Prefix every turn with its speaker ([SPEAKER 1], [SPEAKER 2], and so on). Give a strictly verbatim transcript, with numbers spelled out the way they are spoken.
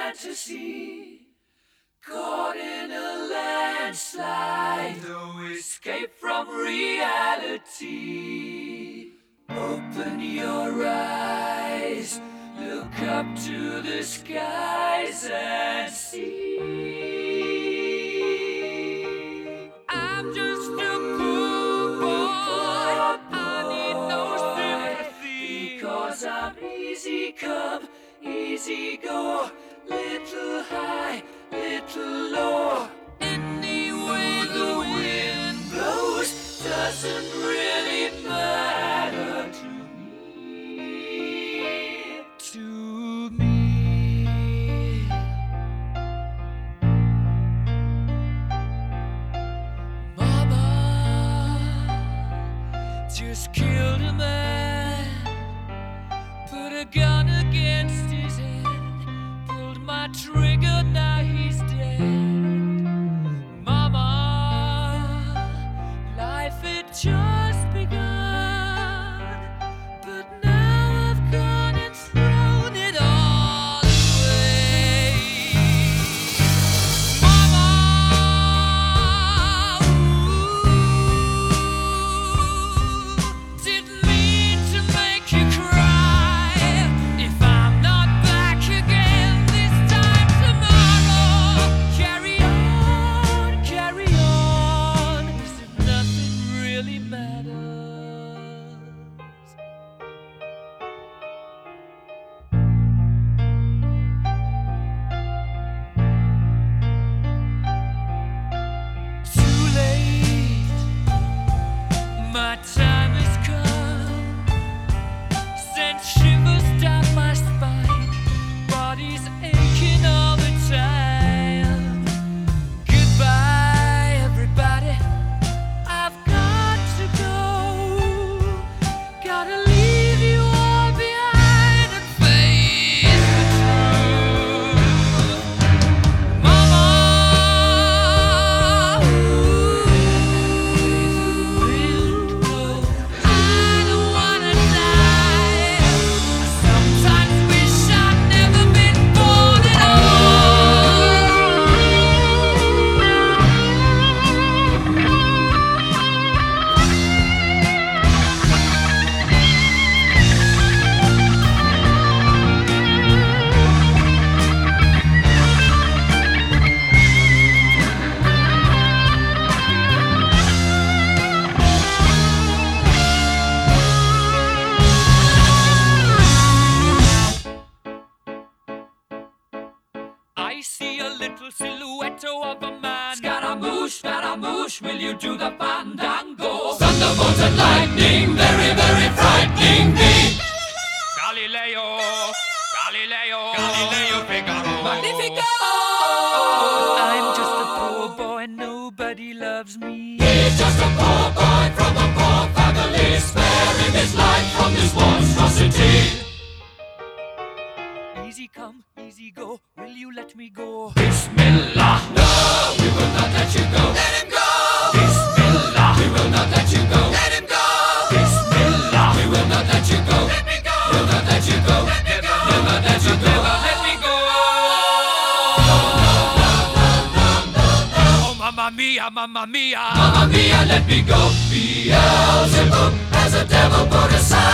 [SPEAKER 1] fantasy, caught in a landslide, no escape from reality. Open your eyes, look up to the skies and see. I'm just a poor boy, I need no sympathy, because I'm easy come, easy go, little high, little low. Any way the wind blows doesn't really matter to me, to me. Mama just killed a man, put a gun against his head, pulled my trigger, now he's dead. Mama, life had just begun, but now I've gone and thrown it all away. Mama, ooh, didn't mean to make you cry. If I'm not back again this time tomorrow, carry on, carry on, as if nothing really matters. Too late, my time has come, sent shivers down my spine, body's aching all the time. Goodbye, everybody, I've got to go, gotta leave you all behind and face the truth. Mama, ooh, I don't wanna die. I sometimes wish I'd never been born at I see a little silhouette of a man. Scaramouche, Scaramouche, will you do the fandango? Thunderbolt and lightning, very, very frightening me. Galileo, Galileo, Galileo Figaro. Magnifico! I'm just a poor boy, nobody loves me. He's just a poor boy from a poor family, sparing his life from this monstrosity. Easy come, easy go, will you let me go? Bismillah, no, we will not let you go. Let him go! Bismillah, we will not let you go. Let him go! Bismillah, we will not let you go. Let me go! We'll not let you go. Let me go! We'll not let you go. Never let me go! Oh, mamma mia, mamma mia, mamma mia, let me go. Beelzebub has a devil put aside.